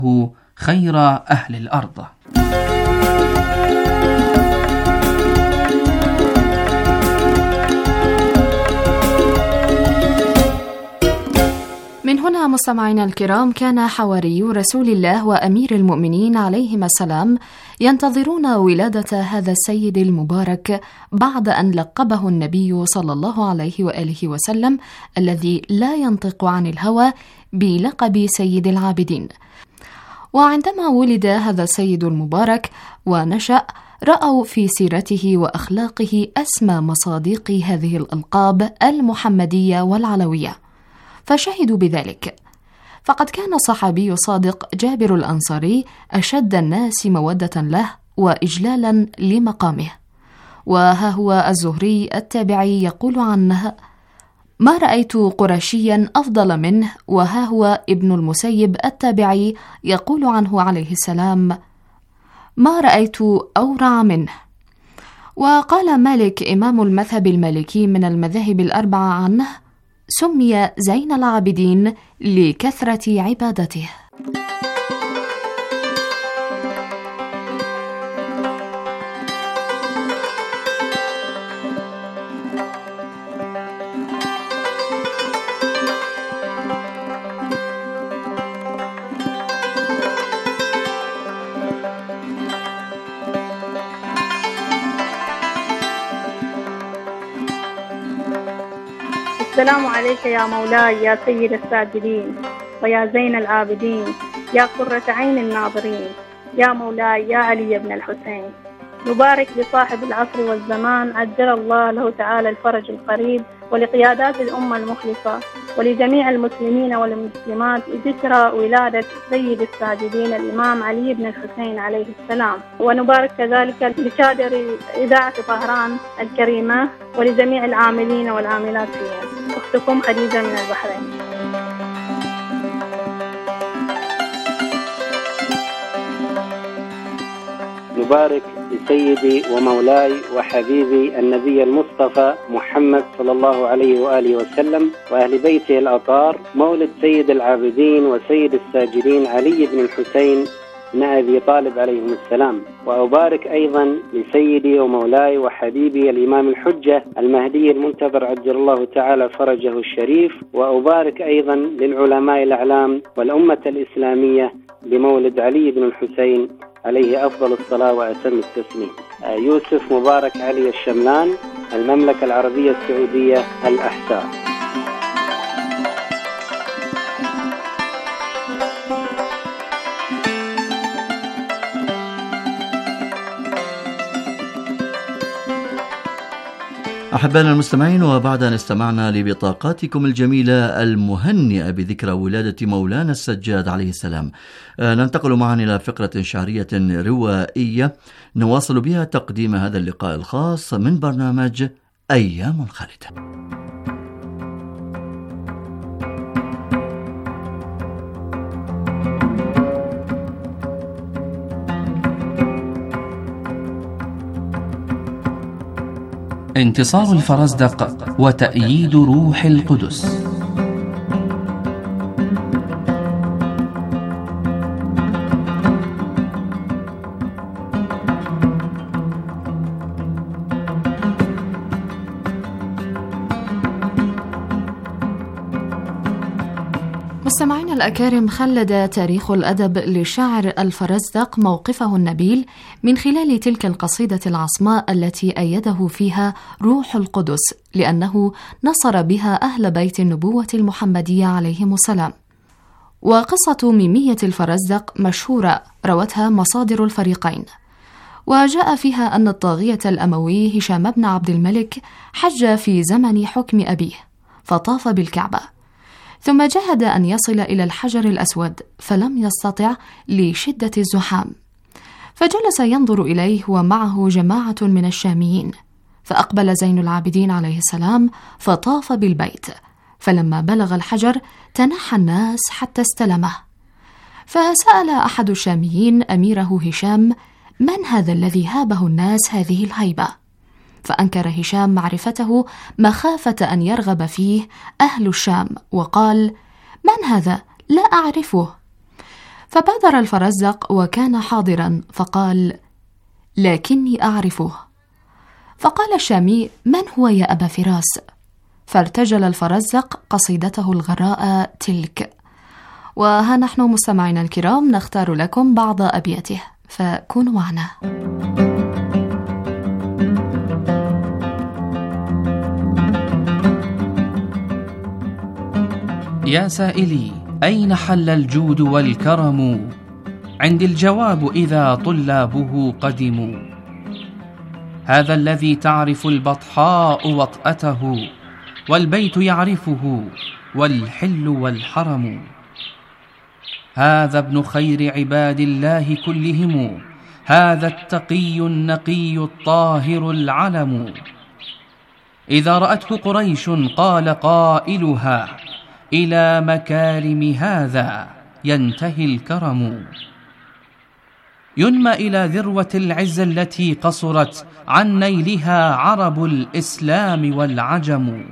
خير أهل الأرض. من هنا مستمعينا الكرام، كان حواري رسول الله وأمير المؤمنين عليهما السلام ينتظرون ولادة هذا السيد المبارك بعد أن لقبه النبي صلى الله عليه وآله وسلم الذي لا ينطق عن الهوى بلقب سيد العابدين. وعندما ولد هذا السيد المبارك ونشأ، رأوا في سيرته وأخلاقه أسمى مصادق هذه الألقاب المحمدية والعلوية، فشهدوا بذلك. فقد كان الصحابي الصادق جابر الأنصاري أشد الناس مودة له وإجلالا لمقامه. وها هو الزهري التابعي يقول عنه: ما رأيت قرشيا أفضل منه. وها هو ابن المسيب التابعي يقول عنه عليه السلام: ما رأيت أورع منه. وقال مالك إمام المذهب المالكي من المذاهب الأربعة عنه: سمي زين العابدين لكثرة عبادته. السلام عليك يا مولاي يا سيد الساجدين ويا زين العابدين يا قرة عين الناظرين يا مولاي يا علي بن الحسين. نبارك بصاحب العصر والزمان عجل الله له تعالى الفرج القريب، ولقيادات الأمة المخلصة، ولجميع المسلمين والمسلمات ذكرى ولادة سيد الساجدين الإمام علي بن الحسين عليه السلام. ونبارك كذلك لكادر إذاعة طهران الكريمة ولجميع العاملين والعاملات فيها. أختكم خديجة من البحرين. نبارك لسيدي ومولاي وحبيبي النبي المصطفى محمد صلى الله عليه وآله وسلم وأهل بيته الأطهار، مولد سيد العابدين وسيد الساجدين علي بن الحسين بن أبي طالب عليهم السلام. وأبارك أيضا لسيدي ومولاي وحبيبي الإمام الحجة المهدي المنتظر عجل الله تعالى فرجه الشريف. وأبارك أيضا للعلماء الأعلام والأمة الإسلامية بمولد علي بن الحسين عليه أفضل الصلاة وأتم التسليم. يوسف مبارك علي الشملان، المملكة العربية السعودية الأحساء. أحبائنا المستمعين، وبعد أن استمعنا لبطاقاتكم الجميلة المهنئة بذكرى ولادة مولانا السجاد عليه السلام، ننتقل معا إلى فقرة شعرية روائية نواصل بها تقديم هذا اللقاء الخاص من برنامج أيام خالدة. انتصار الفرزدق وتأييد روح القدس. مستمعينا الأكارم، خلد تاريخ الأدب للشاعر الفرزدق موقفه النبيل من خلال تلك القصيدة العصماء التي أيده فيها روح القدس، لأنه نصر بها أهل بيت النبوة المحمدية عليهم السلام. وقصة ميمية الفرزدق مشهورة روتها مصادر الفريقين، وجاء فيها أن الطاغية الأموي هشام بن عبد الملك حج في زمن حكم أبيه فطاف بالكعبة، ثم جهد أن يصل إلى الحجر الأسود فلم يستطع لشدة الزحام، فجلس ينظر إليه ومعه جماعة من الشاميين، فأقبل زين العابدين عليه السلام فطاف بالبيت، فلما بلغ الحجر تنحى الناس حتى استلمه، فسأل أحد الشاميين أميره هشام: من هذا الذي هابه الناس هذه الهيبة؟ فأنكر هشام معرفته مخافة أن يرغب فيه أهل الشام، وقال: من هذا؟ لا أعرفه. فبادر الفرزدق وكان حاضرا فقال: لكني أعرفه. فقال الشامي: من هو يا أبا فراس؟ فارتجل الفرزدق قصيدته الغراء تلك. وها نحن مستمعينا الكرام نختار لكم بعض أبياته، فكونوا معنا. يا سائلي أين حل الجود والكرم؟ عندي الجواب إذا طلابه قدموا. هذا الذي تعرف البطحاء وطأته، والبيت يعرفه والحل والحرم. هذا ابن خير عباد الله كلهم، هذا التقي النقي الطاهر العلم. إذا رأته قريش قال قائلها: إلى مكارم هذا ينتهي الكرم. ينمى إلى ذروة العز التي قصرت عن نيلها عرب الإسلام والعجم.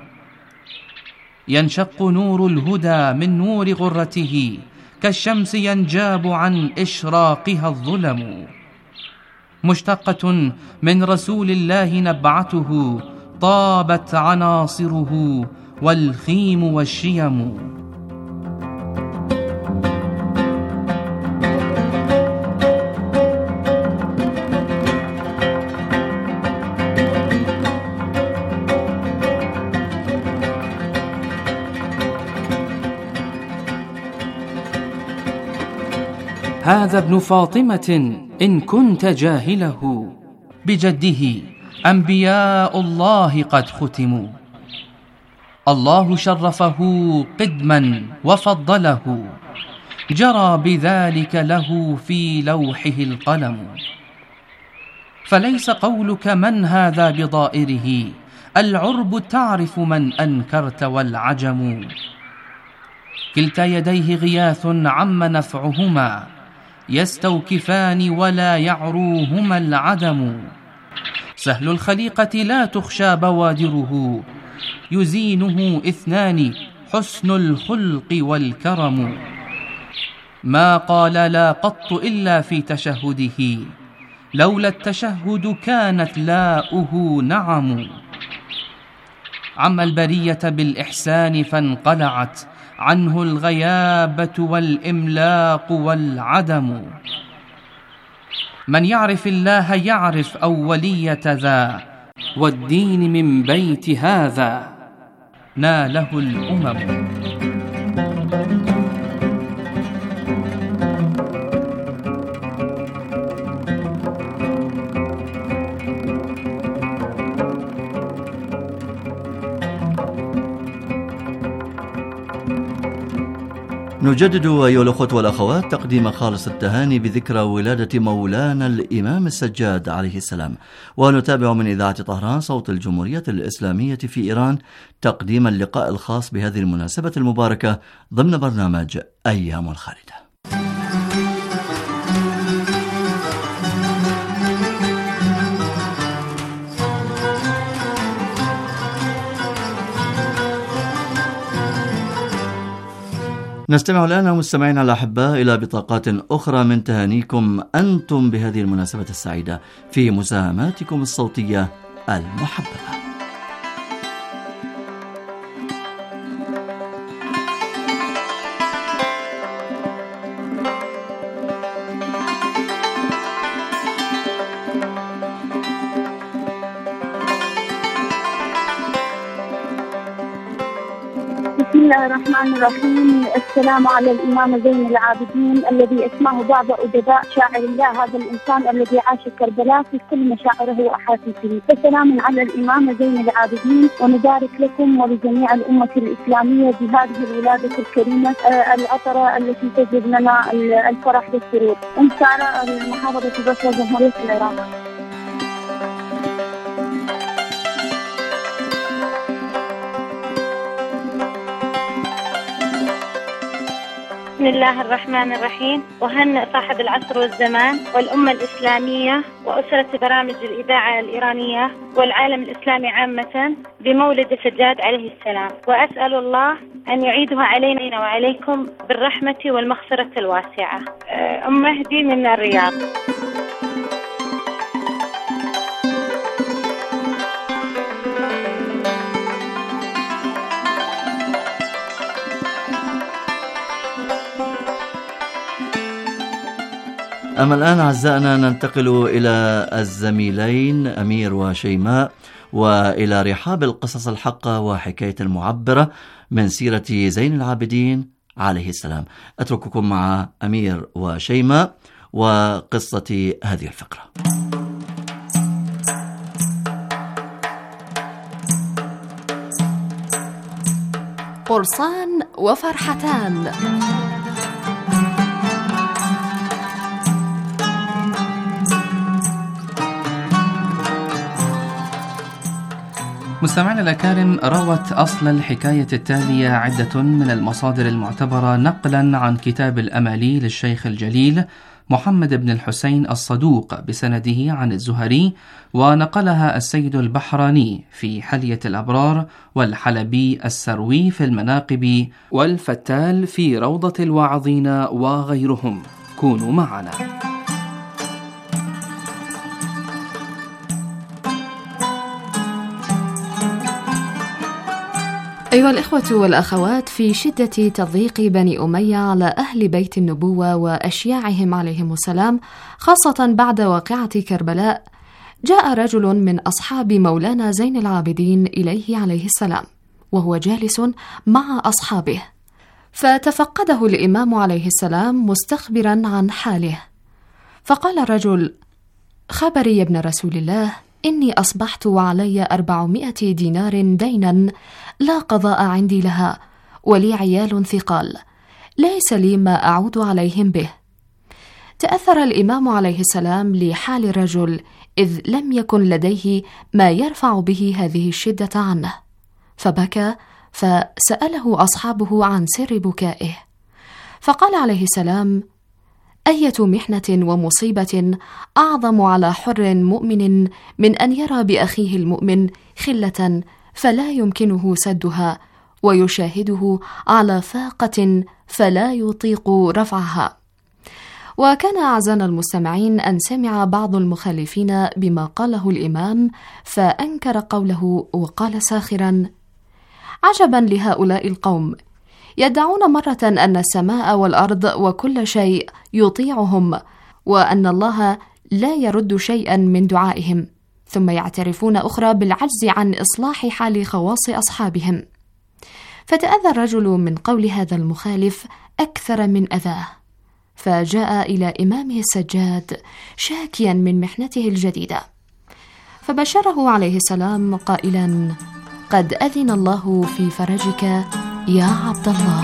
ينشق نور الهدى من نور غرته، كالشمس ينجاب عن إشراقها الظلم. مشتقة من رسول الله نبعته، طابت عناصره والخيم والشيم. هذا ابن فاطمة إن كنت جاهله، بجده أنبياء الله قد ختموا. الله شرفه قدما وفضله، جرى بذلك له في لوحه القلم. فليس قولك من هذا بضائره، العرب تعرف من أنكرت والعجم. كلتا يديه غياث عم نفعهما، يستوكفان ولا يعروهما العدم. سهل الخليقة لا تخشى بوادره، يزينه اثنان: حسن الخلق والكرم. ما قال لا قط إلا في تشهده، لولا التشهد كانت لاؤه نعم. عم البرية بالإحسان فانقلعت عنه الغيابة والإملاق والعدم. من يعرف الله يعرف أولية ذا، والدين من بيت هذا ناله الأمم. نجدد أيها الأخوة والأخوات تقديم خالص التهاني بذكرى ولادة مولانا الإمام السجاد عليه السلام، ونتابع من إذاعة طهران صوت الجمهورية الإسلامية في إيران تقديم اللقاء الخاص بهذه المناسبة المباركة ضمن برنامج أيام الخالدة. نستمع الآن مستمعينا الأحباء إلى بطاقات أخرى من تهانيكم أنتم بهذه المناسبة السعيدة في مساهماتكم الصوتية المحببة. بسم الله الرحمن الرحيم. السلام على الإمام زين العابدين الذي اسمه بعض أدباء شاعر الله، هذا الإنسان الذي عاش كربلاء في كل مشاعره وأحاسيسه. فسلام على الإمام زين العابدين، ونبارك لكم ولجميع الأمة الإسلامية بهذه الولادة الكريمة العطرة التي تجلب لنا الفرح والسرور. أم سارة، محافظة بصرة، جمهورية العراق. بسم الله الرحمن الرحيم. وهنئ صاحب العصر والزمان والأمة الإسلامية وأسرة برامج الإذاعة الإيرانية والعالم الإسلامي عامة بمولد السجاد عليه السلام، وأسأل الله أن يعيدها علينا وعليكم بالرحمة والمغفرة الواسعة. أم مهدي من الرياض. أما الآن أعزائنا ننتقل إلى الزميلين أمير وشيماء وإلى رحاب القصص الحقة وحكاية المعبرة من سيرة زين العابدين عليه السلام. أترككم مع أمير وشيماء وقصة هذه الفقرة. قرصان وفرحتان. مستمعينا الأكارم، روت أصل الحكاية التالية عدة من المصادر المعتبرة نقلا عن كتاب الأمالي للشيخ الجليل محمد بن الحسين الصدوق بسنده عن الزهري، ونقلها السيد البحراني في حلية الأبرار، والحلبي السروي في المناقب، والفتال في روضة الواعظين وغيرهم. كونوا معنا. أيها الإخوة والأخوات، في شدة تضييق بني أمية على أهل بيت النبوة وأشياعهم عليهم السلام، خاصة بعد واقعة كربلاء، جاء رجل من أصحاب مولانا زين العابدين إليه عليه السلام وهو جالس مع أصحابه، فتفقده الإمام عليه السلام مستخبرا عن حاله، فقال الرجل: خبري يا ابن رسول الله، إني أصبحت وعلي 400 دينار دينا لا قضاء عندي لها، ولي عيال ثقال ليس لي ما أعود عليهم به. تأثر الإمام عليه السلام لحال الرجل، إذ لم يكن لديه ما يرفع به هذه الشدة عنه، فبكى، فسأله أصحابه عن سر بكائه، فقال عليه السلام: أية محنة ومصيبة أعظم على حر مؤمن من أن يرى بأخيه المؤمن خلة فلا يمكنه سدها، ويشاهده على فاقة فلا يطيق رفعها. وكان أعزائنا المستمعين أن سمع بعض المخالفين بما قاله الإمام فأنكر قوله وقال ساخرا: عجبا لهؤلاء القوم، يدعون مرة أن السماء والأرض وكل شيء يطيعهم، وأن الله لا يرد شيئا من دعائهم، ثم يعترفون أخرى بالعجز عن إصلاح حال خواص أصحابهم. فتأذى الرجل من قول هذا المخالف أكثر من أذاه، فجاء إلى إمامه السجاد شاكيا من محنته الجديدة، فبشره عليه السلام قائلا: قد أذن الله في فرجك يا عبد الله.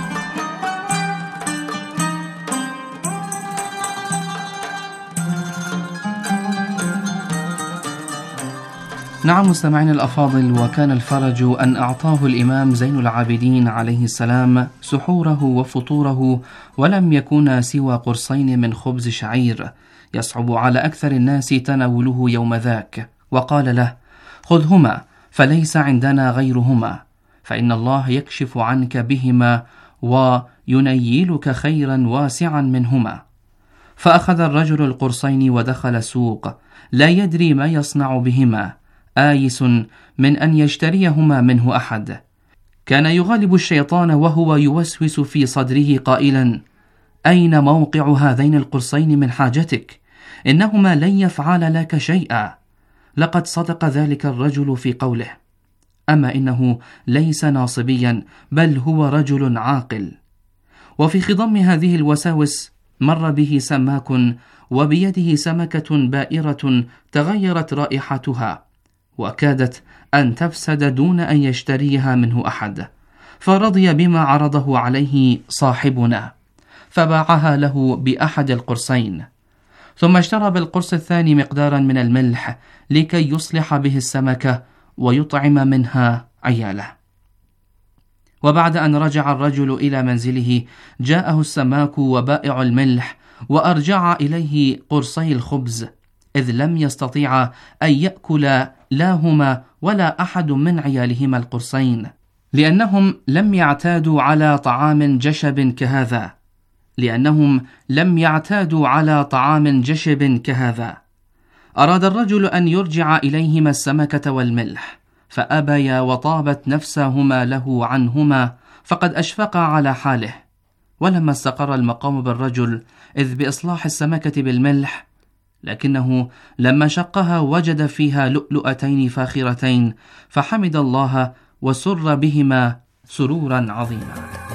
نعم مستمعين الأفاضل، وكان الفرج أن أعطاه الإمام زين العابدين عليه السلام سحوره وفطوره، ولم يكونا سوى قرصين من خبز شعير يصعب على أكثر الناس تناوله يوم ذاك، وقال له: خذهما فليس عندنا غيرهما، فإن الله يكشف عنك بهما وينيلك خيرا واسعا منهما. فأخذ الرجل القرصين ودخل السوق لا يدري ما يصنع بهما، آيس من أن يشتريهما منه أحد. كان يغالب الشيطان وهو يوسوس في صدره قائلا: أين موقع هذين القرصين من حاجتك؟ إنهما لن يفعل لك شيئا. لقد صدق ذلك الرجل في قوله، أما إنه ليس ناصبيا، بل هو رجل عاقل. وفي خضم هذه الوساوس مر به سماك، وبيده سمكة بائرة تغيرت رائحتها، وكادت أن تفسد دون أن يشتريها منه أحد، فرضي بما عرضه عليه صاحبنا، فباعها له بأحد القرصين، ثم اشترى بالقرص الثاني مقدارا من الملح لكي يصلح به السمكة ويطعم منها عياله. وبعد أن رجع الرجل إلى منزله جاءه السماك وبائع الملح وأرجع إليه قرصي الخبز، إذ لم يستطيع أن يأكل لا هما ولا أحد من عيالهما القرصين، لأنهم لم يعتادوا على طعام جشب كهذا. أراد الرجل أن يرجع إليهما السمكة والملح، فأبيا وطابت نفسهما له عنهما، فقد أشفقا على حاله. ولما استقر المقام بالرجل إذ بإصلاح السمكة بالملح، لكنه لما شقها وجد فيها لؤلؤتين فاخرتين، فحمد الله وسر بهما سرورا عظيما.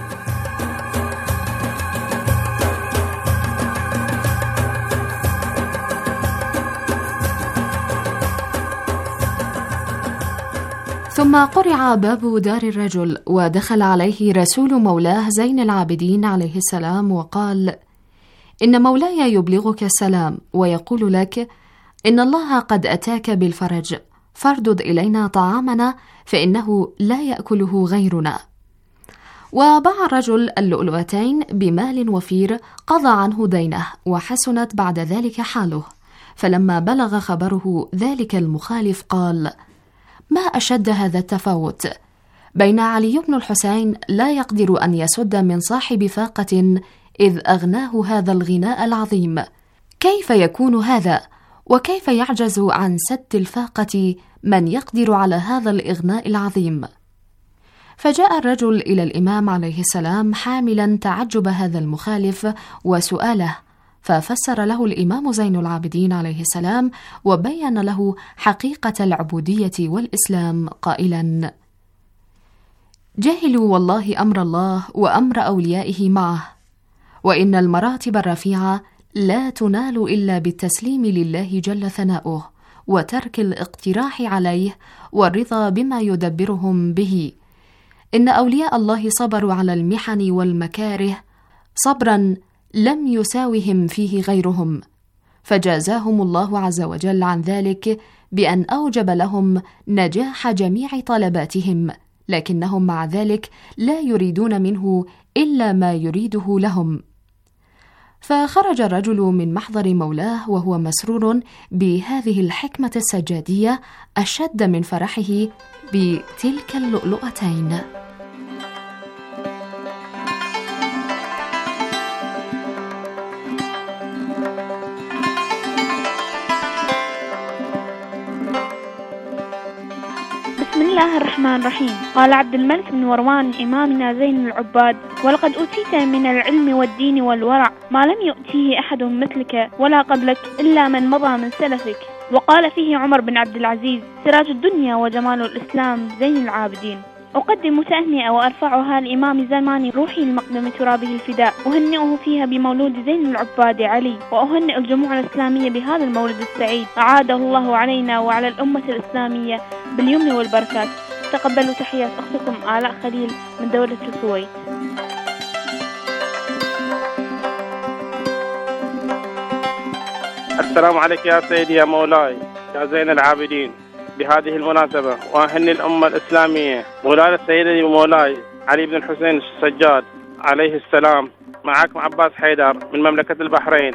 ثم قرع باب دار الرجل، ودخل عليه رسول مولاه زين العابدين عليه السلام وقال: إن مولاي يبلغك السلام ويقول لك إن الله قد أتاك بالفرج، فاردد إلينا طعامنا فإنه لا يأكله غيرنا. وباع الرجل اللؤلؤتين بمال وفير، قضى عنه دينه، وحسنت بعد ذلك حاله. فلما بلغ خبره ذلك المخالف قال: ما أشد هذا التفاوت بين علي بن الحسين لا يقدر أن يسد من صاحب فاقة إذ أغناه هذا الغناء العظيم، كيف يكون هذا؟ وكيف يعجز عن سد الفاقة من يقدر على هذا الإغناء العظيم؟ فجاء الرجل إلى الإمام عليه السلام حاملا تعجب هذا المخالف وسؤاله، ففسر له الإمام زين العابدين عليه السلام وبين له حقيقة العبودية والإسلام قائلا: جاهلوا والله أمر الله وأمر أوليائه معه، وإن المراتب الرفيعة لا تنال إلا بالتسليم لله جل ثناؤه، وترك الاقتراح عليه والرضا بما يدبرهم به. إن أولياء الله صبروا على المحن والمكاره صبرا لم يساوهم فيه غيرهم، فجازاهم الله عز وجل عن ذلك بأن أوجب لهم نجاح جميع طلباتهم، لكنهم مع ذلك لا يريدون منه إلا ما يريده لهم. فخرج الرجل من محضر مولاه وهو مسرور بهذه الحكمة السجادية أشد من فرحه بتلك اللؤلؤتين. بسم الله الرحمن الرحيم. قال عبد الملك بن مروان إمامنا زين العباد: ولقد أوتيت من العلم والدين والورع ما لم يؤتيه أحد مثلك ولا قبلك إلا من مضى من سلفك. وقال فيه عمر بن عبد العزيز: سراج الدنيا وجمال الإسلام زين العابدين. أقدم تهنئة وأرفعها لإمام زماني روحي المقدم ترابه الفداء، أهنئه فيها بمولود زين العباد علي، وأهنئ الجموع الإسلامية بهذا المولد السعيد، أعاده الله علينا وعلى الأمة الإسلامية باليمن والبركات. تقبلوا تحيات أختكم آلاء خليل من دولة الكويت. السلام عليك يا سيدي يا مولاي يا زين العابدين. بهذه المناسبة وأهني الأمة الإسلامية ولادة سيدي ومولاي علي بن الحسين السجاد عليه السلام. معكم عباس حيدر من مملكة البحرين.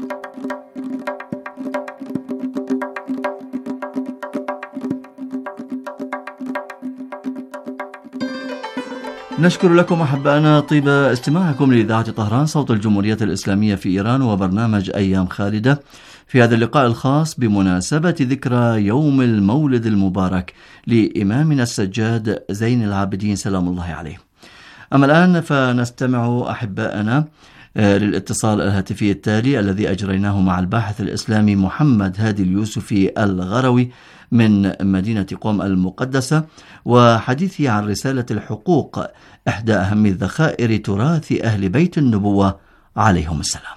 نشكر لكم أحبائنا طيب استماعكم لإذاعة طهران صوت الجمهورية الإسلامية في إيران وبرنامج أيام خالدة في هذا اللقاء الخاص بمناسبة ذكرى يوم المولد المبارك لإمامنا السجاد زين العابدين سلام الله عليه. أما الآن فنستمع أحبائنا للاتصال الهاتفي التالي الذي أجريناه مع الباحث الإسلامي محمد هادي اليوسفي الغروي من مدينة قم المقدسة، وحديثه عن رسالة الحقوق إحدى أهم الذخائر تراث أهل بيت النبوة عليهم السلام.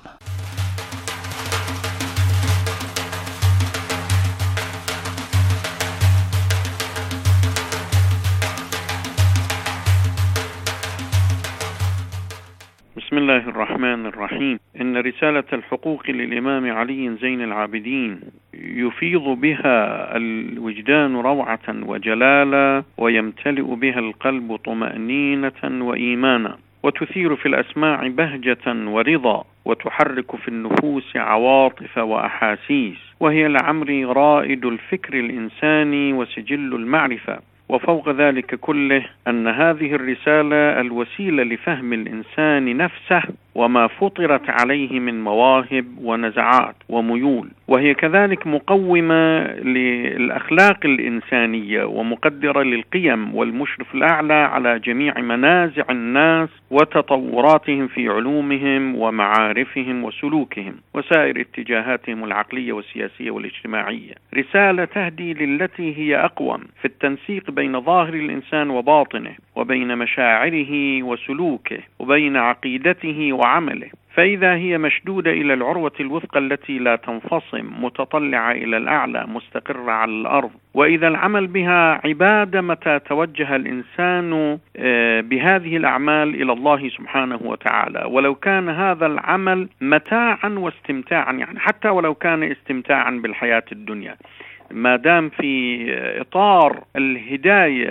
بسم الله الرحمن الرحيم. إن رسالة الحقوق للإمام علي زين العابدين يفيض بها الوجدان روعة وجلالة، ويمتلئ بها القلب طمأنينة وإيمانا، وتثير في الأسماع بهجة ورضا، وتحرك في النفوس عواطف وأحاسيس، وهي لعمري رائد الفكر الإنساني وسجل المعرفة. وفوق ذلك كله أن هذه الرسالة الوسيلة لفهم الإنسان نفسه وما فطرت عليه من مواهب ونزعات وميول، وهي كذلك مقومة للأخلاق الإنسانية ومقدرة للقيم والمشرف الأعلى على جميع منازع الناس وتطوراتهم في علومهم ومعارفهم وسلوكهم وسائر اتجاهاتهم العقلية والسياسية والاجتماعية. رسالة تهدي للتي هي أقوم في التنسيق بين ظاهر الإنسان وباطنه، وبين مشاعره وسلوكه، وبين عقيدته وعمله. فإذا هي مشدودة إلى العروة الوثقى التي لا تنفصم، متطلعة إلى الأعلى، مستقرة على الأرض، وإذا العمل بها عبادة متى توجه الإنسان بهذه الأعمال إلى الله سبحانه وتعالى، ولو كان هذا العمل متاعا واستمتاعا، يعني حتى ولو كان استمتاعا بالحياة الدنيا، ما دام في إطار الهداية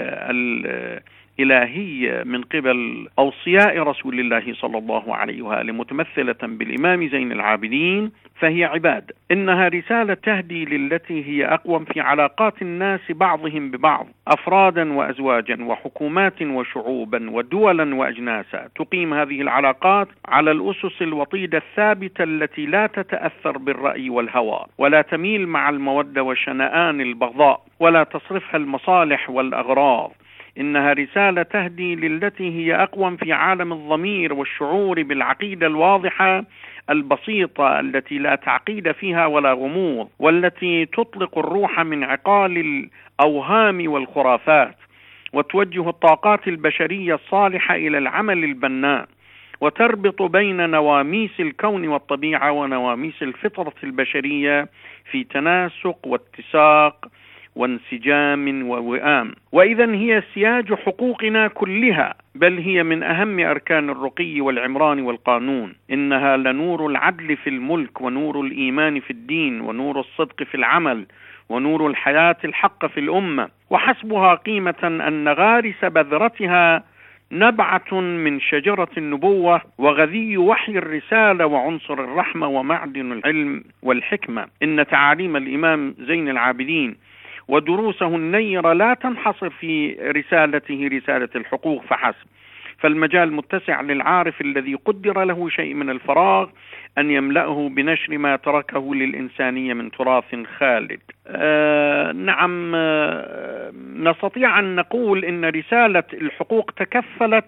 الإلهية من قبل أوصياء رسول الله صلى الله عليه وآله متمثلة بالإمام زين العابدين، فهي عبادة. إنها رسالة تهدي للتي هي أقوم في علاقات الناس بعضهم ببعض، أفرادا وأزواجا وحكومات وشعوبا ودولا وأجناسا، تقيم هذه العلاقات على الأسس الوطيدة الثابتة التي لا تتأثر بالرأي والهوى، ولا تميل مع المودة وشنآن البغضاء، ولا تصرفها المصالح والأغراض. إنها رسالة تهدي للتي هي أقوم في عالم الضمير والشعور بالعقيدة الواضحة البسيطة التي لا تعقيد فيها ولا غموض، والتي تطلق الروح من عقال الأوهام والخرافات، وتوجه الطاقات البشرية الصالحة إلى العمل البناء، وتربط بين نواميس الكون والطبيعة ونواميس الفطرة البشرية في تناسق واتساق وانسجام ووئام. وإذن هي سياج حقوقنا كلها، بل هي من أهم أركان الرقي والعمران والقانون. إنها لنور العدل في الملك، ونور الإيمان في الدين، ونور الصدق في العمل، ونور الحياة الحق في الأمة. وحسبها قيمة أن غارس بذرتها نبعة من شجرة النبوة، وغذي وحي الرسالة، وعنصر الرحمة، ومعدن العلم والحكمة. إن تعاليم الإمام زين العابدين ودروسه النيرة لا تنحصر في رسالته رسالة الحقوق فحسب، فالمجال متسع للعارف الذي قدر له شيء من الفراغ أن يملأه بنشر ما تركه للإنسانية من تراث خالد. نعم، نستطيع أن نقول إن رسالة الحقوق تكفلت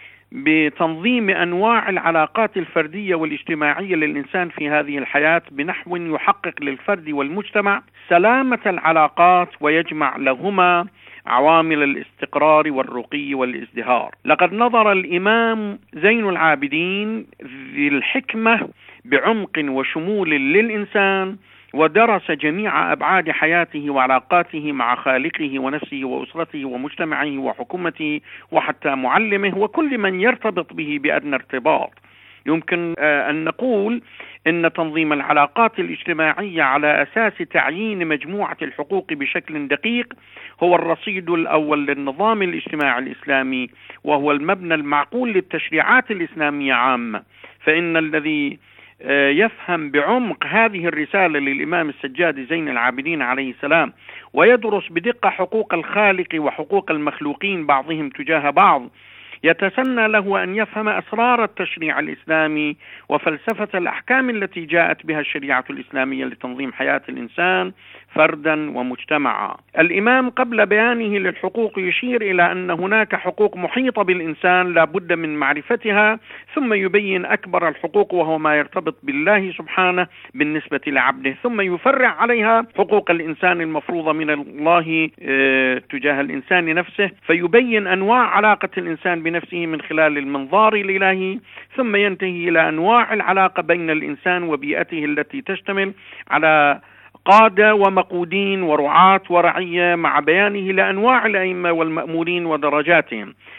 بتنظيم أنواع العلاقات الفردية والاجتماعية للإنسان في هذه الحياة بنحو يحقق للفرد والمجتمع سلامة العلاقات، ويجمع لهما عوامل الاستقرار والرقي والازدهار. لقد نظر الإمام زين العابدين ذي الحكمة بعمق وشمول للإنسان، ودرس جميع أبعاد حياته وعلاقاته مع خالقه ونفسه وأسرته ومجتمعه وحكومته وحتى معلمه وكل من يرتبط به بأدنى ارتباط. يمكن أن نقول إن تنظيم العلاقات الاجتماعية على أساس تعيين مجموعة الحقوق بشكل دقيق هو الرصيد الأول للنظام الاجتماعي الإسلامي، وهو المبنى المعقول للتشريعات الإسلامية عامة. فإن الذي يفهم بعمق هذه الرسالة للإمام السجاد زين العابدين عليه السلام، ويدرس بدقة حقوق الخالق وحقوق المخلوقين بعضهم تجاه بعض، يتسنى له أن يفهم أسرار التشريع الإسلامي وفلسفة الأحكام التي جاءت بها الشريعة الإسلامية لتنظيم حياة الإنسان فردا ومجتمعا. الإمام قبل بيانه للحقوق يشير إلى أن هناك حقوق محيطة بالإنسان لا بد من معرفتها، ثم يبين أكبر الحقوق وهو ما يرتبط بالله سبحانه بالنسبة لعبده، ثم يفرع عليها حقوق الإنسان المفروضة من الله تجاه الإنسان نفسه، فيبين أنواع علاقة الإنسان بنفسه من خلال المنظار الإلهي، ثم ينتهي إلى أنواع العلاقة بين الإنسان وبيئته التي تشتمل على قادة ومقودين ورعاة ورعية، مع بيانه لأنواع الأئمة والمأمورين ودرجاتهم.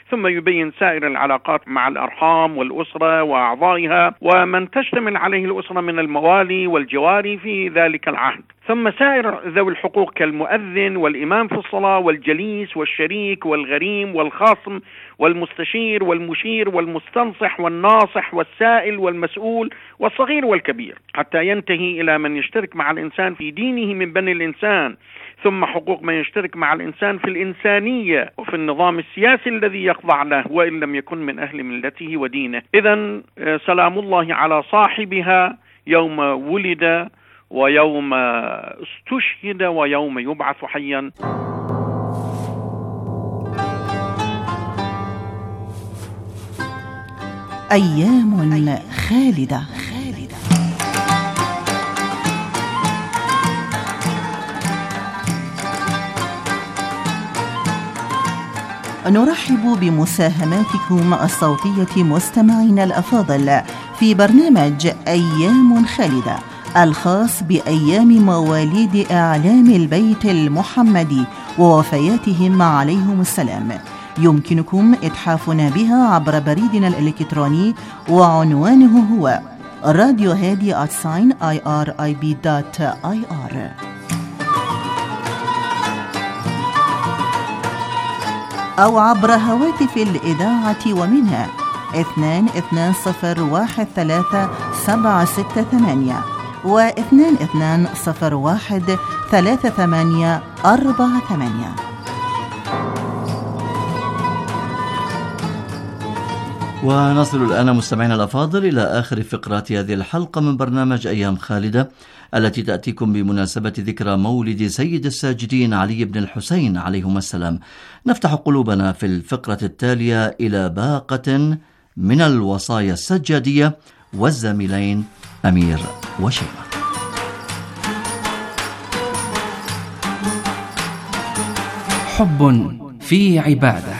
ثم يبين سائر العلاقات مع الأرحام والأسرة وأعضائها ومن تشتمل عليه الأسرة من الموالي والجواري في ذلك العهد، ثم سائر ذوي الحقوق كالمؤذن والإمام في الصلاة والجليس والشريك والغريم والخاصم والمستشير والمشير والمستنصح والناصح والسائل والمسؤول والصغير والكبير، حتى ينتهي إلى من يشترك مع الإنسان في دينه من بني الإنسان، ثم حقوق من يشترك مع الإنسان في الإنسانية وفي النظام السياسي الذي يخضع له وإن لم يكن من أهل ملته ودينه. إذن سلام الله على صاحبها يوم ولد ويوم استشهد ويوم يبعث حيا. أيام خالدة. نرحب بمساهماتكم الصوتية مستمعينا الأفاضل في برنامج أيام خالدة الخاص بأيام مواليد أعلام البيت المحمدي ووفياتهم عليهم السلام. يمكنكم إتحافنا بها عبر بريدنا الإلكتروني وعنوانه هو radio@irib.ir أو عبر هواتف الإذاعة ومنها 22013768 و22013848. ونصل الآن مستمعينا الأفاضل إلى آخر فقرات هذه الحلقة من برنامج أيام خالدة التي تأتيكم بمناسبة ذكرى مولد سيد الساجدين علي بن الحسين عليهما السلام. نفتح قلوبنا في الفقرة التالية إلى باقة من الوصايا السجادية والزميلين أمير وشيمة. حب في عبادة.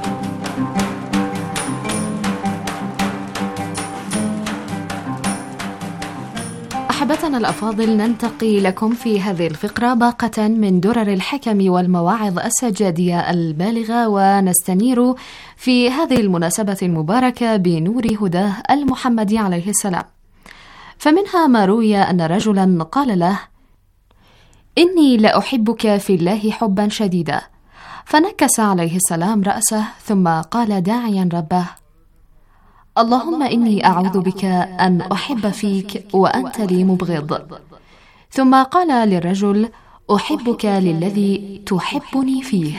أحبتنا الأفاضل، ننتقي لكم في هذه الفقرة باقة من درر الحكم والمواعظ السجادية البالغة، ونستنير في هذه المناسبة المباركة بنور هداه المحمدي عليه السلام. فمنها ما روي أن رجلا قال له: إني لأحبك في الله حبا شديدا، فنكس عليه السلام رأسه ثم قال داعيا ربه: اللهم إني أعوذ بك أن أحب فيك وأنت لي مبغض. ثم قال للرجل: أحبك للذي تحبني فيه.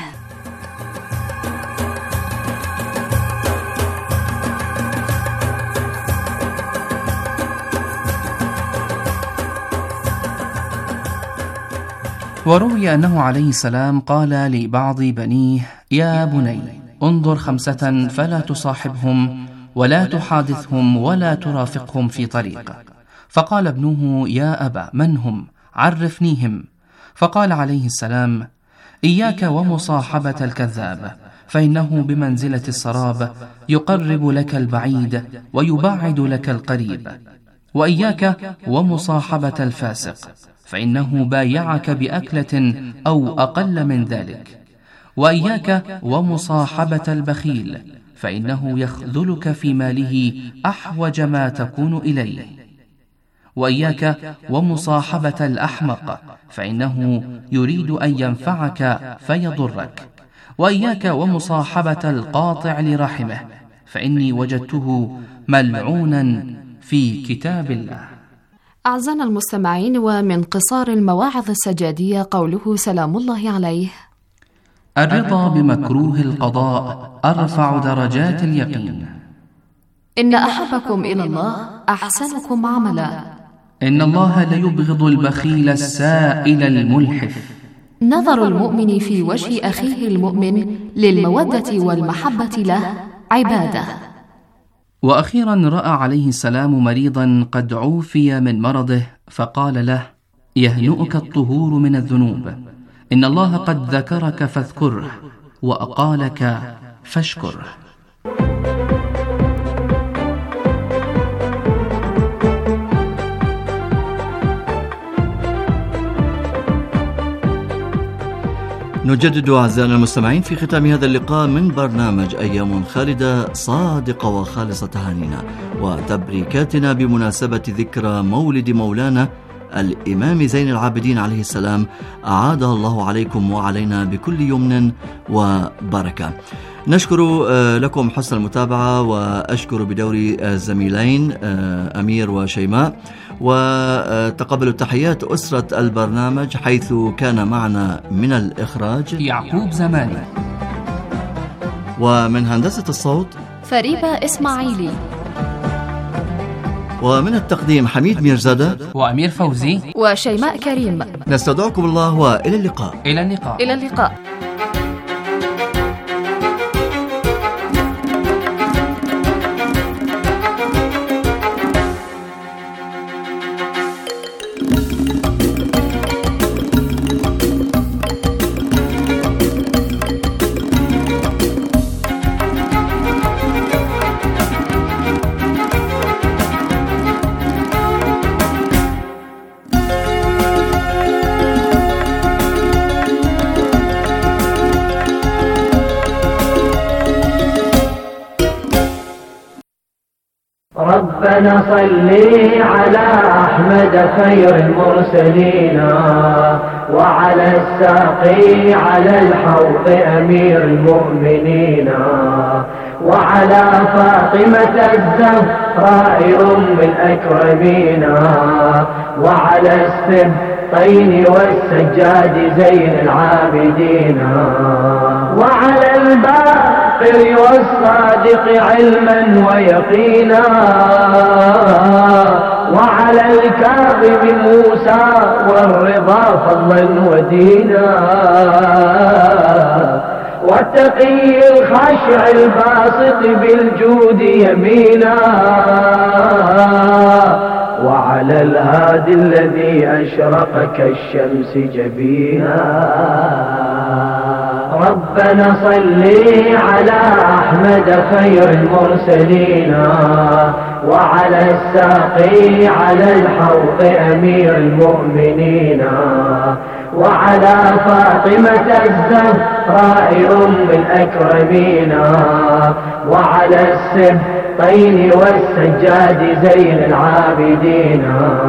وروي أنه عليه السلام قال لبعض بنيه: يا بني انظر 5 فلا تصاحبهم ولا تحادثهم ولا ترافقهم في طريقك. فقال ابنه: يا أبا من هم؟ عرفنيهم. فقال عليه السلام: إياك ومصاحبة الكذاب، فإنه بمنزلة السراب، يقرب لك البعيد ويبعد لك القريب. وإياك ومصاحبة الفاسق، فإنه بايعك بأكلة أو أقل من ذلك. وإياك ومصاحبة البخيل، فإنه يخذلك في ماله أحوج ما تكون إليه. وإياك ومصاحبة الأحمق، فإنه يريد أن ينفعك فيضرك. وإياك ومصاحبة القاطع لرحمه، فإني وجدته ملعونا في كتاب الله. أعزائنا المستمعين، ومن قصار المواعظ السجادية قوله سلام الله عليه: الرضا بمكروه القضاء أرفع درجات اليقين. إن أحبكم إلى الله أحسنكم عملا. إن الله ليبغض البخيل السائل الملحف. نظر المؤمن في وجه أخيه المؤمن للمودة والمحبة له عبادة. وأخيرا رأى عليه السلام مريضا قد عوفي من مرضه، فقال له: يهنؤك الطهور من الذنوب، إن الله قد ذكرك فاذكره وأقالك فاشكره. نجدد أعزائنا المستمعين في ختام هذا اللقاء من برنامج أيام خالدة صادقة وخالصة تهانينا وتبريكاتنا بمناسبة ذكرى مولد مولانا الإمام زين العابدين عليه السلام، أعادها الله عليكم وعلينا بكل يمن وبركة. نشكر لكم حسن المتابعة، وأشكر بدوري الزميلين أمير وشيماء، وتقبلوا تحيات أسرة البرنامج حيث كان معنا من الإخراج يعقوب زماني، ومن هندسة الصوت فريبة إسماعيلي، ومن التقديم حميد ميرزادة وأمير فوزي وشيماء كريم. نستودعكم الله وإلى اللقاء. إلى اللقاء. إلى اللقاء. ربنا صل على أحمد خير المرسلين، وعلى الساقي على الحوض أمير المؤمنين، وعلى فاطمة الزهراء أم الأكرمين، وعلى السبطين والسجاد زين العابدين، وعلى الباقر والصادق علما ويقينا، وعلى الكاظم موسى والرضا فضلا ودينا، والتقي الخاشع الباسط بالجود يمينا، وعلى الهادي الذي أشرق كالشمس جبينا. ربنا صل على أحمد خير المرسلين، وعلى الساقي على الحوض أمير المؤمنين، وعلى فاطمة الزهراء أم الأكرمين، وعلى السبطين والسجاد زين العابدين،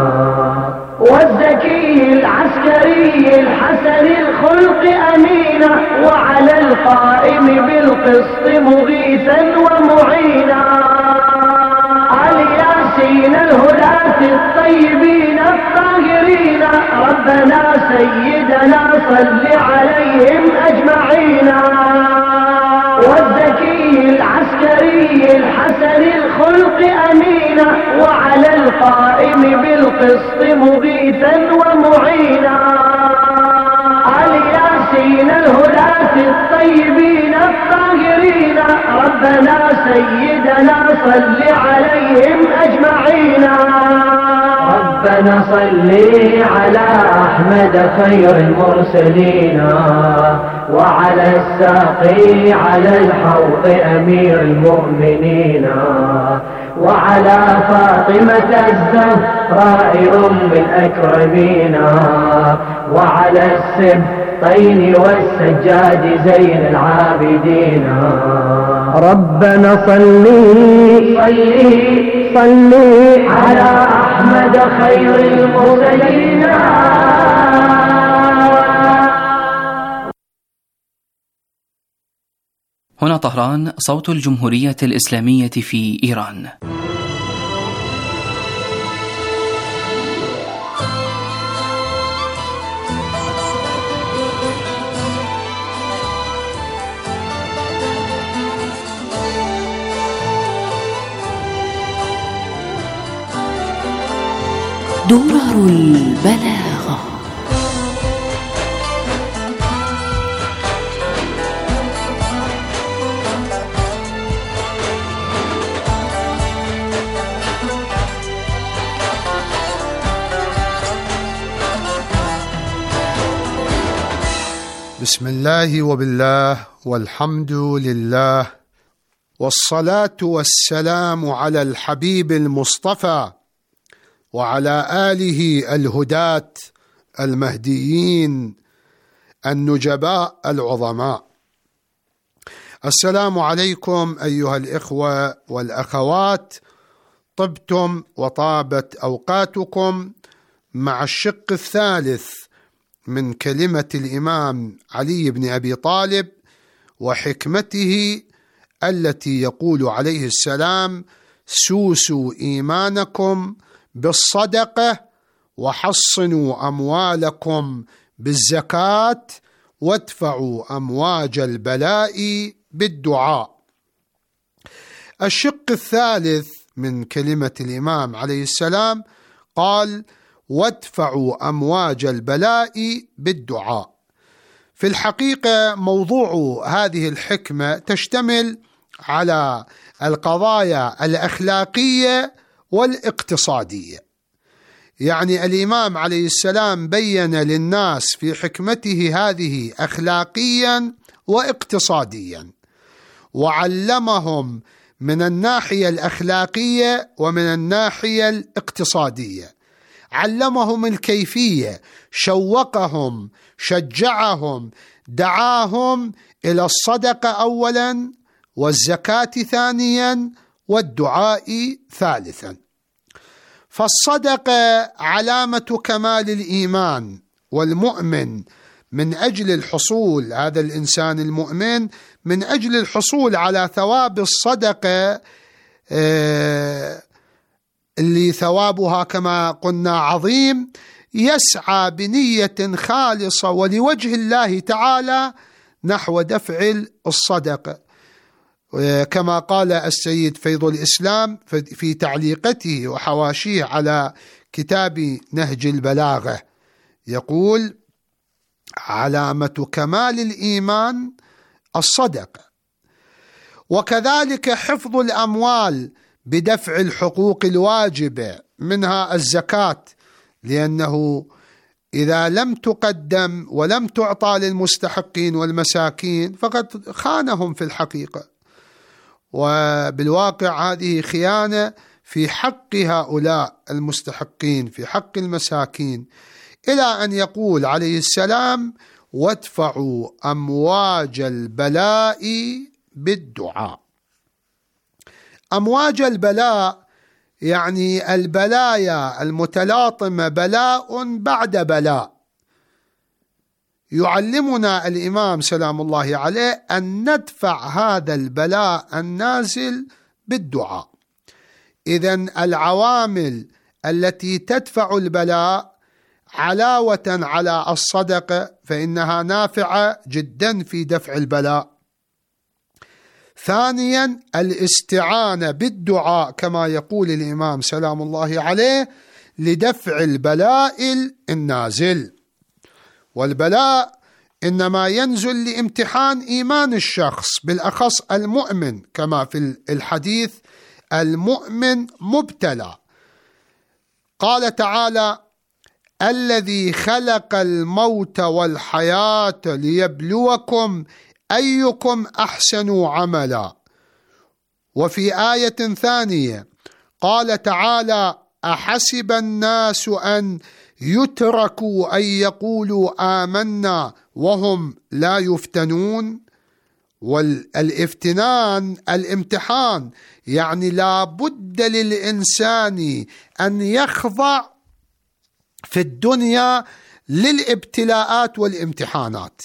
والزكي العسكري الحسن الخلق أمينا، وعلى القائم بالقسط مغيثا ومعينا، الياسين الهداة الطيبين الطاهرين، ربنا سيدنا صل عليهم أجمعين. والزكي العسكري الحسن الخلق أمينا، وعلى القائم بالقسط مغيثا ومعينا، الياسين الهداة الطيبين الطاهرين، ربنا سيدنا صل عليهم أجمعين. ربنا صل على أحمد خير المرسلين، وعلى الساقي على الحوض أمير المؤمنين، وعلى فاطمة الزهراء أم الأكرمين، وعلى السبطين والسجاد زين العابدين. ربنا صل على أحمد خير المرسلين. هنا طهران، صوت الجمهورية الإسلامية في إيران. درر البلاغة. بسم الله وبالله والحمد لله، والصلاة والسلام على الحبيب المصطفى وعلى آله الهداة المهديين النجباء العظماء. السلام عليكم أيها الإخوة والأخوات، طبتم وطابت أوقاتكم مع الشق الثالث من كلمة الإمام علي بن أبي طالب وحكمته التي يقول عليه السلام: سوسوا إيمانكم بالصدقة وحصنوا أموالكم بالزكاة وادفعوا أمواج البلاء بالدعاء. الشق الثالث من كلمة الإمام عليه السلام قال: وادفعوا أمواج البلاء بالدعاء. في الحقيقة موضوع هذه الحكمة تشتمل على القضايا الأخلاقية والاقتصادية. يعني الإمام عليه السلام بين للناس في حكمته هذه أخلاقيا واقتصاديا، وعلمهم من الناحية الأخلاقية ومن الناحية الاقتصادية. علمهم الكيفية، شوقهم، شجعهم، دعاهم إلى الصدقة أولا، والزكاة ثانيا، والدعاء ثالثا. فالصدقة علامة كمال الإيمان، والمؤمن من أجل الحصول، هذا الإنسان المؤمن من أجل الحصول على ثواب الصدقة اللي ثوابها كما قلنا عظيم، يسعى بنية خالصة ولوجه الله تعالى نحو دفع الصدقة، كما قال السيد فيض الإسلام في تعليقته وحواشيه على كتاب نهج البلاغة، يقول: علامة كمال الإيمان الصدقة. وكذلك حفظ الأموال بدفع الحقوق الواجبة منها الزكاة، لأنه إذا لم تقدم ولم تعطى للمستحقين والمساكين فقد خانهم في الحقيقة، وبالواقع هذه خيانة في حق هؤلاء المستحقين، في حق المساكين، إلى أن يقول عليه السلام: وادفعوا أمواج البلاء بالدعاء. أمواج البلاء يعني البلايا المتلاطمة، بلاء بعد بلاء. يعلمنا الإمام سلام الله عليه أن ندفع هذا البلاء النازل بالدعاء. إذن العوامل التي تدفع البلاء علاوة على الصدقة فإنها نافعة جدا في دفع البلاء. ثانيا الاستعانة بالدعاء كما يقول الإمام سلام الله عليه لدفع البلاء النازل. والبلاء إنما ينزل لامتحان إيمان الشخص، بالأخص المؤمن، كما في الحديث: المؤمن مبتلى. قال تعالى: الذي خلق الموت والحياة ليبلوكم أيكم أحسن عملا. وفي آية ثانية قال تعالى: أحسب الناس أن يتركوا أن يقولوا آمنا وهم لا يفتنون. والافتنان الامتحان، يعني لا بد للإنسان أن يخضع في الدنيا للابتلاءات والامتحانات.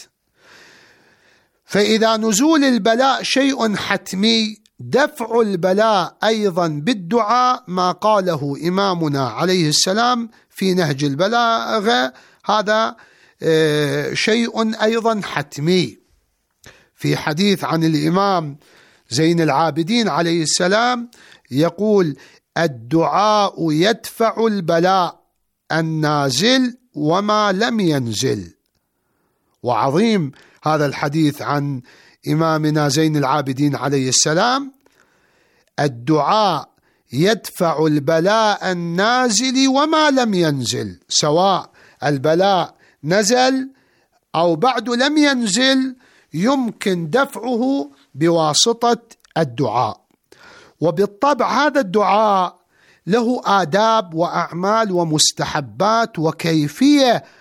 فإذا نزول البلاء شيء حتمي، دفع البلاء أيضا بالدعاء، ما قاله إمامنا عليه السلام في نهج البلاغة، هذا شيء أيضا حتمي. في حديث عن الإمام زين العابدين عليه السلام يقول: الدعاء يدفع البلاء النازل وما لم ينزل. وعظيم هذا الحديث عن إمامنا زين العابدين عليه السلام: الدعاء يدفع البلاء النازل وما لم ينزل، سواء البلاء نزل أو بعد لم ينزل يمكن دفعه بواسطة الدعاء. وبالطبع هذا الدعاء له آداب وأعمال ومستحبات وكيفية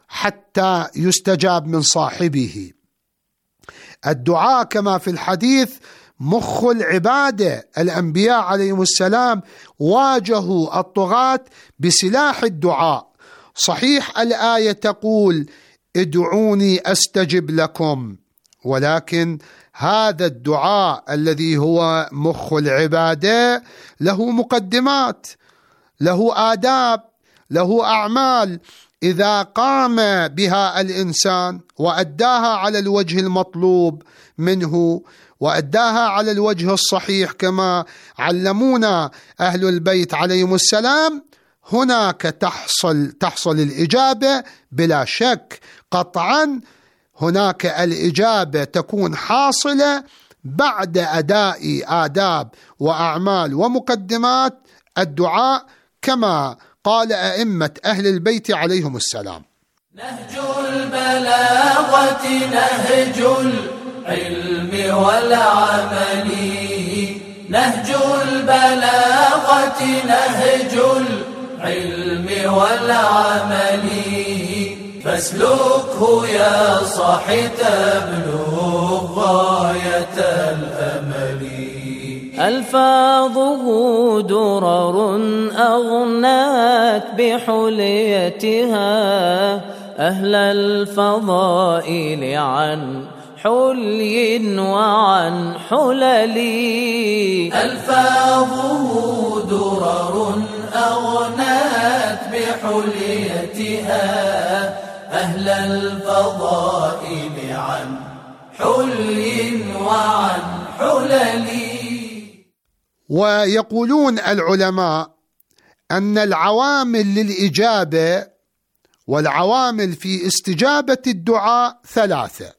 حتى يستجاب من صاحبه. الدعاء كما في الحديث مخ العبادة. الأنبياء عليهم السلام واجهوا الطغاة بسلاح الدعاء. صحيح الآية تقول ادعوني أستجب لكم، ولكن هذا الدعاء الذي هو مخ العبادة له مقدمات، له آداب، له أعمال. إذا قام بها الإنسان وأداها على الوجه المطلوب منه وأداها على الوجه الصحيح كما علمونا أهل البيت عليهم السلام، هناك تحصل الإجابة بلا شك. قطعا هناك الإجابة تكون حاصلة بعد أداء آداب وأعمال ومقدمات الدعاء كما قال أئمة أهل البيت عليهم السلام. نهج البلاغة نهج العلم والعمل، نهج البلاغة نهج العلم والعمل، فاسلكه يا صاحي تبلغ غاية الأمل. ألفاظه درر أغنات بحليتها أهل الفضائل عن حلي وعن حلل. ألفاظه درر أغنات بحليتها أهل الفضائل عن حلي وعن حلل. ويقولون العلماء أن العوامل للإجابة والعوامل في استجابة الدعاء ثلاثة: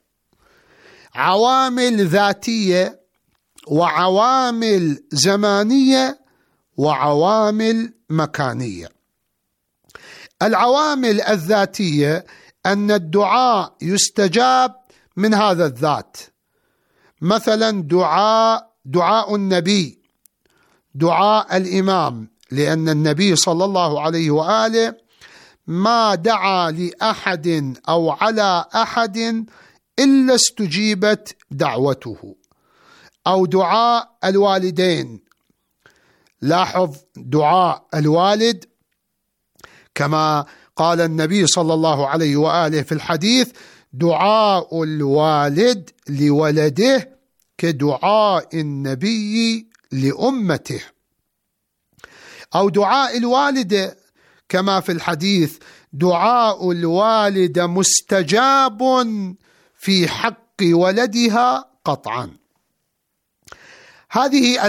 عوامل ذاتية، وعوامل زمانية، وعوامل مكانية. العوامل الذاتية أن الدعاء يستجاب من هذا الذات، مثلا دعاء النبي، دعاء الإمام، لأن النبي صلى الله عليه وآله ما دعا لأحد أو على أحد إلا استجيبت دعوته. أو دعاء الوالدين، لاحظ دعاء الوالد كما قال النبي صلى الله عليه وآله في الحديث: دعاء الوالد لولده كدعاء النبي لأمته. أو دعاء الوالدة كما في الحديث: دعاء الوالد مستجاب في حق ولدها قطعا. هذه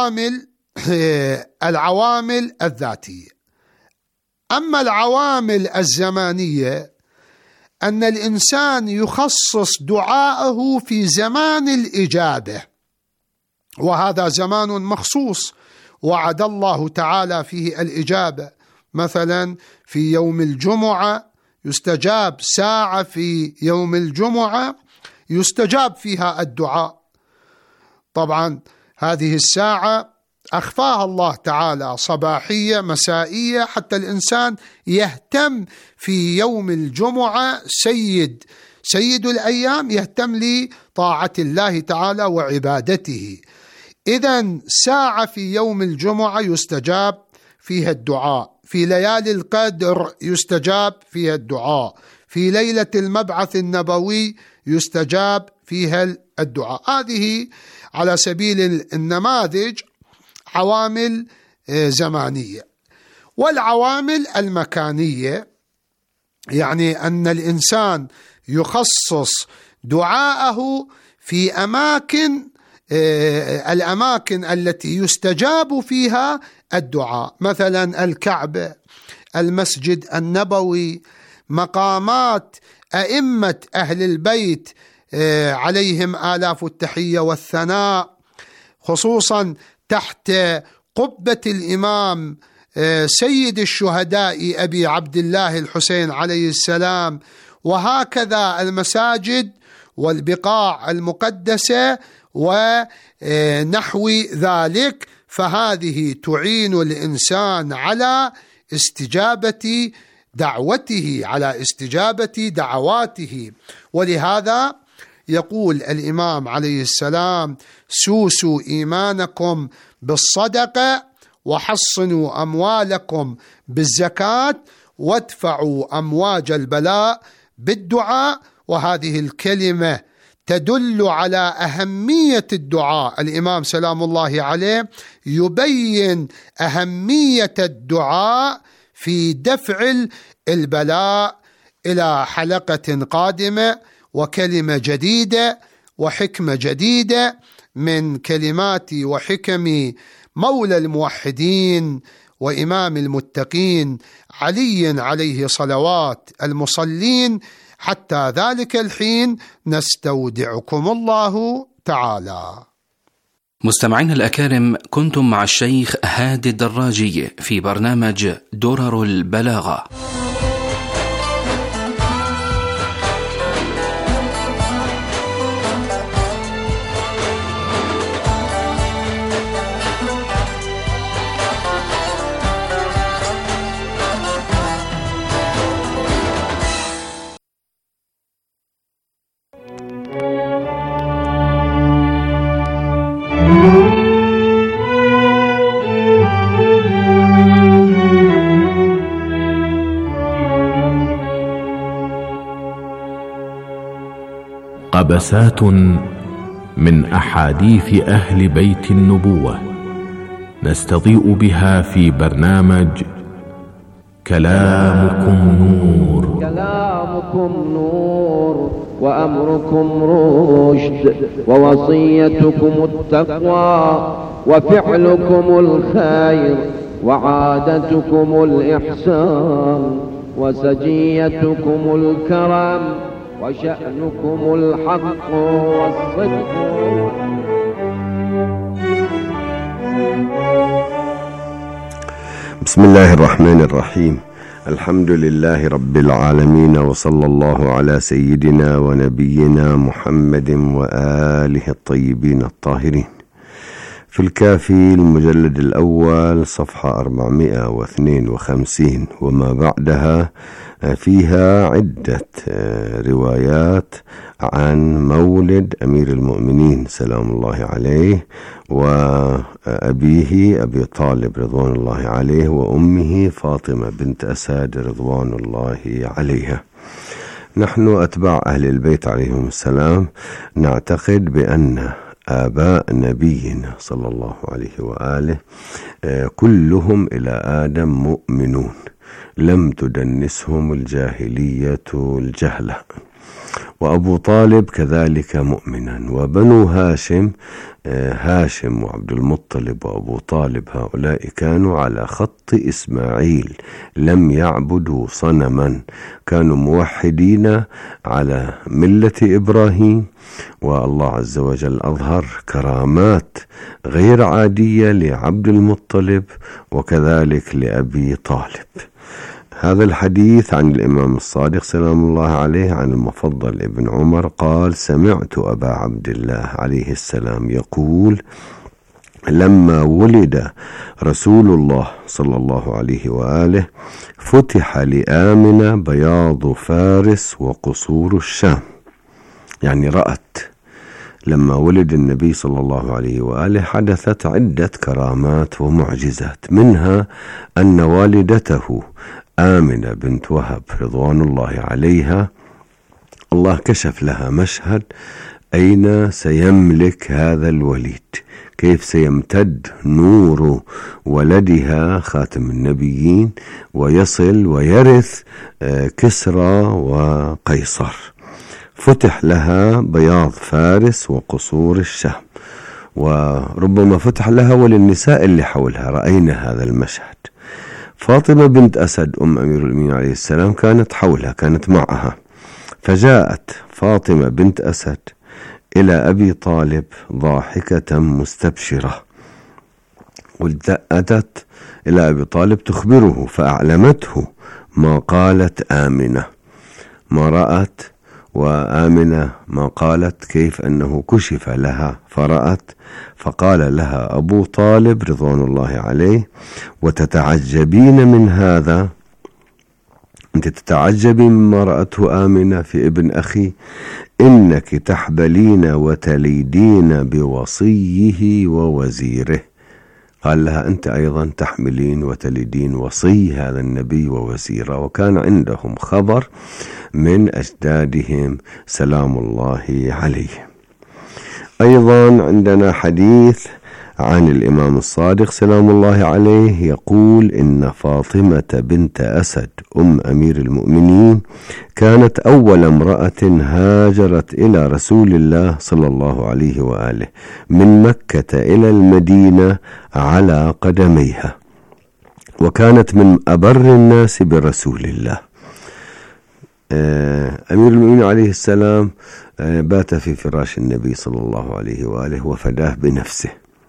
العوامل الذاتية. أما العوامل الزمانية أن الإنسان يخصص دعاءه في زمان الإجابة، وهذا زمان مخصوص وعد الله تعالى فيه الإجابة. مثلا في يوم الجمعة يستجاب ساعة، في يوم الجمعة يستجاب فيها الدعاء. طبعا هذه الساعة أخفاها الله تعالى، صباحية مسائية، حتى الإنسان يهتم في يوم الجمعة سيد الأيام يهتم لطاعة الله تعالى وعبادته. إذن ساعة في يوم الجمعة يستجاب فيها الدعاء، في ليالي القدر يستجاب فيها الدعاء، في ليلة المبعث النبوي يستجاب فيها الدعاء. هذه على سبيل النماذج عوامل زمانية. والعوامل المكانية يعني أن الإنسان يخصص دعاءه في الأماكن التي يستجاب فيها الدعاء، مثلا الكعبة، المسجد النبوي، مقامات أئمة أهل البيت عليهم آلاف التحية والثناء، خصوصا تحت قبة الإمام سيد الشهداء أبي عبد الله الحسين عليه السلام، وهكذا المساجد والبقاع المقدسة ونحو ذلك. فهذه تعين الإنسان على استجابة دعوته، على استجابة دعواته. ولهذا يقول الإمام عليه السلام: سوسوا إيمانكم بالصدقة، وحصنوا أموالكم بالزكاة، وادفعوا أمواج البلاء بالدعاء. وهذه الكلمة تدل على أهمية الدعاء. الإمام سلام الله عليه يبين أهمية الدعاء في دفع البلاء. إلى حلقة قادمة وكلمة جديدة وحكمة جديدة من كلمات وحكم مولى الموحدين وإمام المتقين علي عليه صلوات المصلين. حتى ذلك الحين نستودعكم الله تعالى. مستمعين الأكارم، كنتم مع الشيخ هادي الدراجي في برنامج درر البلاغة. قبسات من أحاديث أهل بيت النبوة نستضيء بها في برنامج كلامكم نور. كلامكم نور وأمركم رشد، ووصيتكم التقوى، وفعلكم الخير، وعادتكم الإحسان، وسجيتكم الكرم، وشأنكم الحق والصدق. بسم الله الرحمن الرحيم. الحمد لله رب العالمين، وصلى الله على سيدنا ونبينا محمد وآله الطيبين الطاهرين. في الكافي المجلد الأول صفحة 452 وما بعدها فيها عدة روايات عن مولد أمير المؤمنين سلام الله عليه، وأبيه أبي طالب رضوان الله عليه، وأمه فاطمة بنت أسد رضوان الله عليها. نحن أتباع أهل البيت عليهم السلام نعتقد بأن آباء نبينا صلى الله عليه وآله كلهم إلى آدم مؤمنون، لم تدنسهم الجاهلية الجهلة. وأبو طالب كذلك مؤمنا، وبنو هاشم وعبد المطلب وأبو طالب هؤلاء كانوا على خط إسماعيل، لم يعبدوا صنما، كانوا موحدين على ملة إبراهيم. والله عز وجل أظهر كرامات غير عادية لعبد المطلب وكذلك لأبي طالب. هذا الحديث عن الإمام الصادق سلام الله عليه عن المفضل ابن عمر قال: سمعت أبا عبد الله عليه السلام يقول: لما ولد رسول الله صلى الله عليه وآله فتح لآمنة بياض فارس وقصور الشام. يعني رأت لما ولد النبي صلى الله عليه وآله حدثت عدة كرامات ومعجزات، منها أن والدته آمنة بنت وهب رضوان الله عليها الله كشف لها مشهد أين سيملك هذا الوليد، كيف سيمتد نور ولدها خاتم النبيين ويصل ويرث كسرى وقيصر. فتح لها بياض فارس وقصور الشام، وربما فتح لها وللنساء اللي حولها. رأينا هذا المشهد. فاطمة بنت أسد أم أمير المؤمنين عليه السلام كانت حولها، كانت معها، فجاءت فاطمة بنت أسد إلى أبي طالب ضاحكة مستبشرة، وأتت إلى أبي طالب تخبره، فأعلمته ما قالت آمنة، ما رأت، وآمنة ما قالت، كيف أنه كشف لها فرأت. فقال لها أبو طالب رضوان الله عليه: وتتعجبين من هذا؟ أنت تتعجبي مما رأته آمنة في ابن أخي، إنك تحبلين وتليدين بوصيه ووزيره. قال لها أنت أيضا تحملين وتلدين وصي هذا النبي ووزيره، وكان عندهم خبر من أجدادهم سلام الله عليه. أيضا عندنا حديث عن الإمام الصادق سلام الله عليه يقول إن فاطمة بنت أسد أم أمير المؤمنين كانت أول امرأة هاجرت إلى رسول الله صلى الله عليه وآله من مكة إلى المدينة على قدميها، وكانت من أبر الناس برسول الله. أمير المؤمنين عليه السلام بات في فراش النبي صلى الله عليه وآله وفداه بنفسه،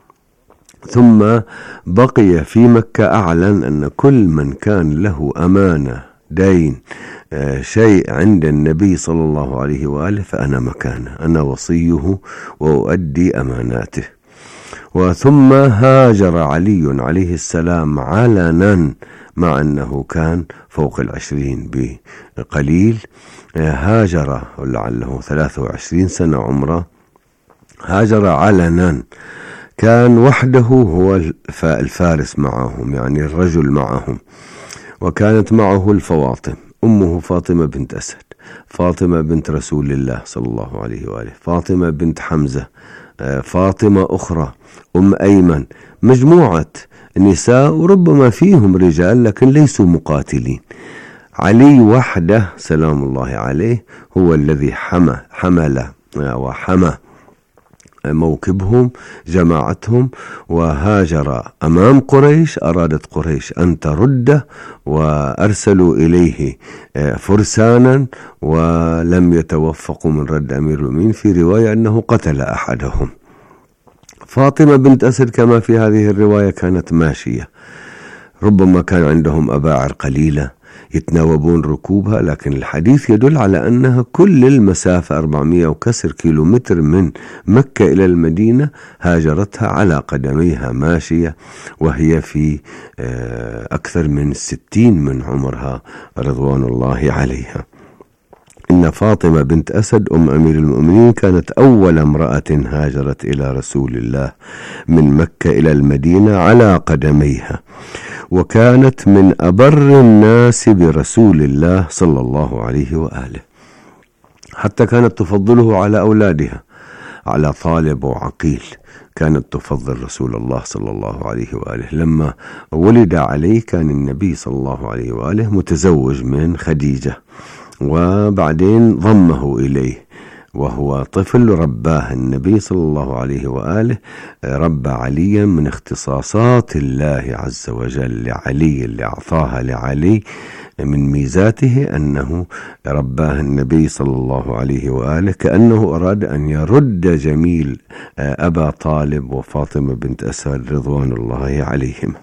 ثم بقي في مكة. أعلن أن كل من كان له أمانة دين شيء عند النبي صلى الله عليه وآله فأنا مكانه، أنا وصيه وأؤدي أماناته. وثم هاجر علي عليه السلام علنا، مع أنه كان فوق 20 بقليل، هاجر لعله 23 سنة عمره، هاجر علنا، كان وحده هو الفارس معهم، يعني الرجل معهم، وكانت معه الفواطم، أمه فاطمة بنت أسد، فاطمة بنت رسول الله صلى الله عليه وآله، فاطمة بنت حمزة، فاطمة أخرى، أم أيمن، مجموعة نساء وربما فيهم رجال لكن ليسوا مقاتلين. علي وحده سلام الله عليه هو الذي حمل وحمى موكبهم، جماعتهم، وهاجر أمام قريش. أرادت قريش أن ترده وأرسلوا إليه فرسانا ولم يتوفقوا من رد أمير المؤمنين، في رواية أنه قتل أحدهم. فاطمة بنت أسد كما في هذه الرواية كانت ماشية، ربما كان عندهم أباعر قليلة يتناوبون ركوبها، لكن الحديث يدل على أنها كل المسافة 400 وكسر كيلومتر من مكة إلى المدينة هاجرتها على قدميها ماشية، وهي في أكثر من 60 من عمرها رضوان الله عليها. إن فاطمة بنت أسد أم أمير المؤمنين كانت أول امرأة هاجرت إلى رسول الله من مكة إلى المدينة على قدميها، وكانت من أبر الناس برسول الله صلى الله عليه وآله، حتى كانت تفضله على أولادها، على طالب وعقيل. كانت تفضل رسول الله صلى الله عليه وآله. لما ولد عليه كان النبي صلى الله عليه وآله متزوج من خديجة، وبعدين ضمه إليه وهو طفل، رباه النبي صلى الله عليه وآله، ربى عليا من اختصاصات الله عز وجل لعلي، اللي أعطاها لعلي من ميزاته أنه رباه النبي صلى الله عليه وآله كأنه أراد أن يرد جميل أبا طالب وفاطمة بنت أسد رضوان الله عليهم.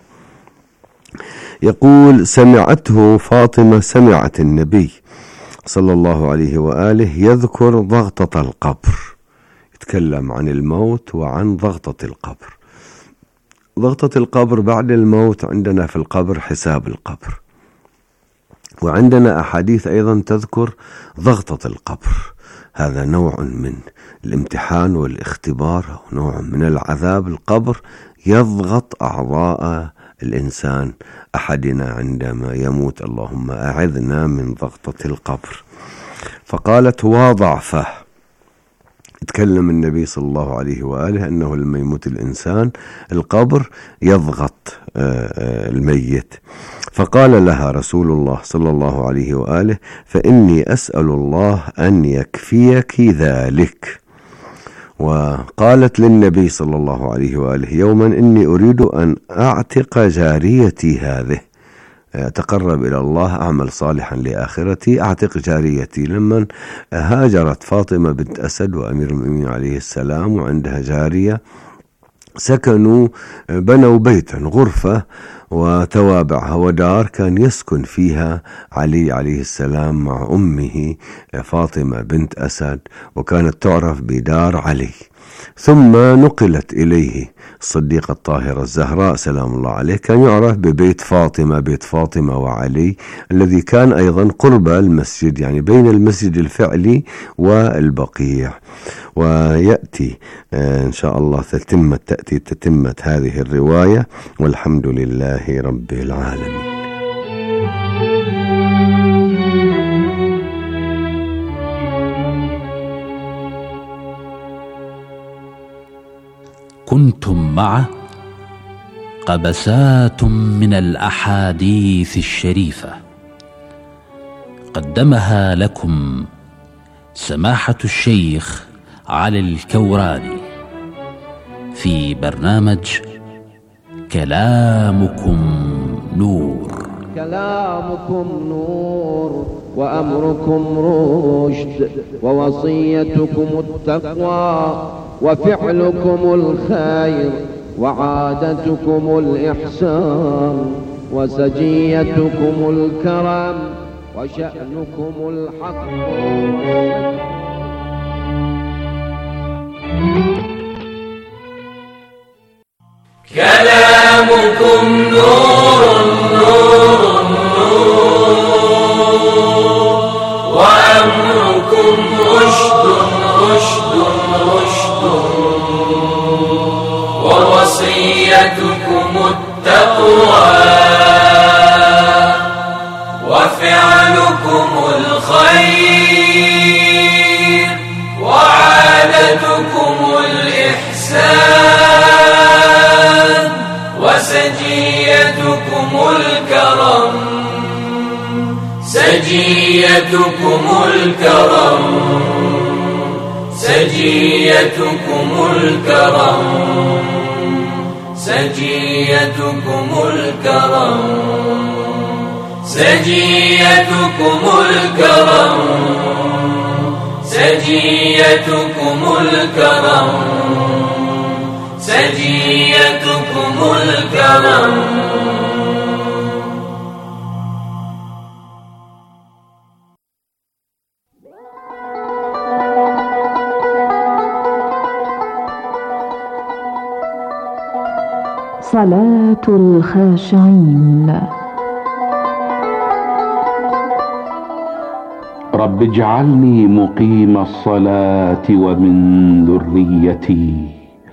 يقول سمعته فاطمة، سمعت النبي صلى الله عليه وآله يذكر ضغطة القبر، يتكلم عن الموت وعن ضغطة القبر. ضغطة القبر بعد الموت، عندنا في القبر حساب القبر، وعندنا أحاديث أيضا تذكر ضغطة القبر. هذا نوع من الامتحان والاختبار، نوع من العذاب. القبر يضغط أعضاء الإنسان أحدنا عندما يموت، اللهم أعذنا من ضغطة القبر. فقالت واضع فاه، يتكلم النبي صلى الله عليه وآله أنه لما يموت الإنسان القبر يضغط الميت. فقال لها رسول الله صلى الله عليه وآله فإني أسأل الله أن يكفيك ذلك. وقالت للنبي صلى الله عليه وآله يوما إني أريد أن أعتق جاريتي هذه، أتقرب إلى الله، أعمل صالحا لآخرتي، أعتق جاريتي. لما هاجرت فاطمة بنت أسد وأمير المؤمنين عليه السلام وعندها جارية، سكنوا، بنوا بيتا، غرفة وتوابعها ودار كان يسكن فيها علي عليه السلام مع أمه فاطمة بنت أسد، وكانت تعرف بدار علي. ثم نقلت إليه الصديقة الطاهرة الزهراء سلام الله عليه. كان يعرف ببيت فاطمة، بيت فاطمة وعلي، الذي كان أيضا قرب المسجد، يعني بين المسجد الفعلي والبقيع. ويأتي إن شاء الله تأتي تتمة هذه الرواية، والحمد لله رب العالمين. كنتم مع قبسات من الأحاديث الشريفة، قدمها لكم سماحة الشيخ علي الكوراني في برنامج كلامكم نور. كلامكم نور وأمركم رشد، ووصيتكم التقوى، وفعلكم الخير، وعادتكم الإحسان، وسجيتكم الكرم، وشأنكم الحق. كلامكم نور نور نور، وأمركم رشد رشد رشد، ووصيتكم التقوى، وفعلكم الخير، وعادتكم الإحسان، وسجيتكم الكرم، سجيتكم الكرم، سجيتكم الكرم، سجيتكم الكرم، سجيتكم الكرم، سجيتكم الكرم، سجيتكم الكرم. صلاة الخاشعين. رب اجعلني مقيم الصلاة ومن ذريتي،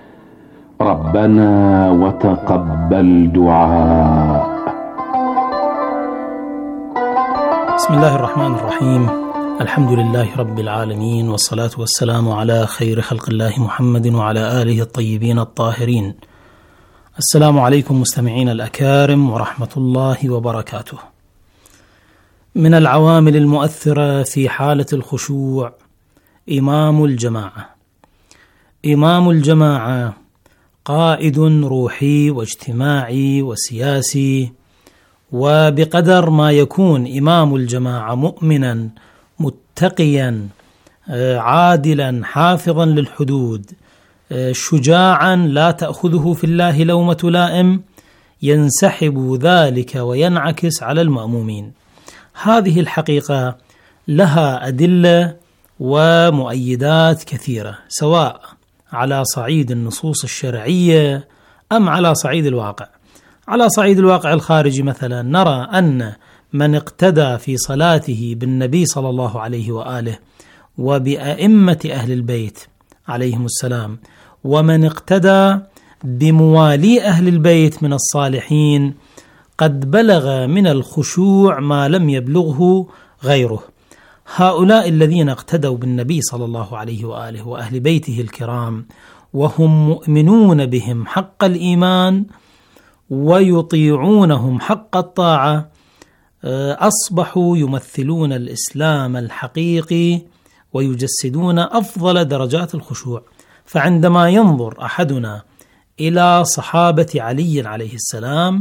ربنا وتقبل دعاء. بسم الله الرحمن الرحيم، الحمد لله رب العالمين، والصلاة والسلام على خير خلق الله محمد وعلى آله الطيبين الطاهرين. السلام عليكم مستمعين الأكارم ورحمة الله وبركاته. من العوامل المؤثرة في حالة الخشوع إمام الجماعة. إمام الجماعة قائد روحي واجتماعي وسياسي، وبقدر ما يكون إمام الجماعة مؤمنا متقيا عادلا حافظا للحدود شجاعا لا تأخذه في الله لومة لائم، ينسحب ذلك وينعكس على المأمومين. هذه الحقيقة لها أدلة ومؤيدات كثيرة، سواء على صعيد النصوص الشرعية أم على صعيد الواقع. على صعيد الواقع الخارجي مثلا نرى أن من اقتدى في صلاته بالنبي صلى الله عليه وآله وبأئمة أهل البيت عليهم السلام، ومن اقتدى بموالي أهل البيت من الصالحين، قد بلغ من الخشوع ما لم يبلغه غيره. هؤلاء الذين اقتدوا بالنبي صلى الله عليه وآله وأهل بيته الكرام وهم مؤمنون بهم حق الإيمان ويطيعونهم حق الطاعة، أصبحوا يمثلون الإسلام الحقيقي ويجسدون أفضل درجات الخشوع. فعندما ينظر أحدنا إلى صحابة علي عليه السلام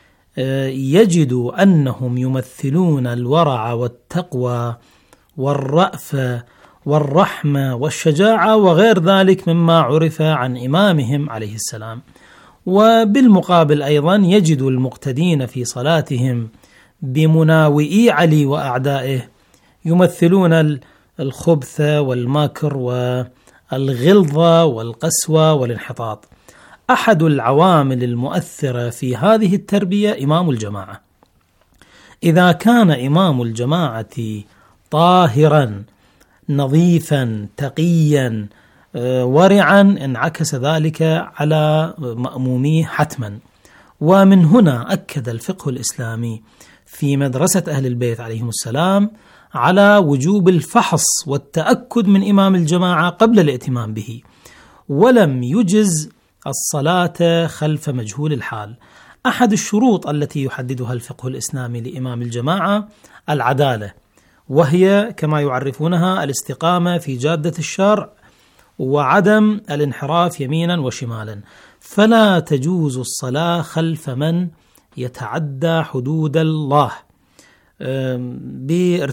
يجد أنهم يمثلون الورع والتقوى والرأفة والرحمة والشجاعة وغير ذلك مما عرف عن إمامهم عليه السلام. وبالمقابل أيضا يجد المقتدين في صلاتهم بمناوئي علي وأعدائه يمثلون الخبث والمكر الغلظة والقسوة والانحطاط. أحد العوامل المؤثرة في هذه التربية إمام الجماعة. إذا كان إمام الجماعة طاهرا نظيفا تقيا ورعا انعكس ذلك على مأموميه حتما. ومن هنا أكد الفقه الإسلامي في مدرسة أهل البيت عليهم السلام على وجوب الفحص والتأكد من إمام الجماعة قبل الائتمام به، ولم يجز الصلاة خلف مجهول الحال. أحد الشروط التي يحددها الفقه الإسلامي لإمام الجماعة العدالة، وهي كما يعرفونها الاستقامة في جادة الشرع وعدم الانحراف يمينا وشمالا. فلا تجوز الصلاة خلف من يتعدى حدود الله